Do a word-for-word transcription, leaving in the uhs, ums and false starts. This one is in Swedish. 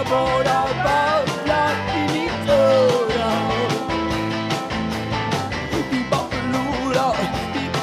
bara babblar i mitt öra. Vi bara förlorar, vi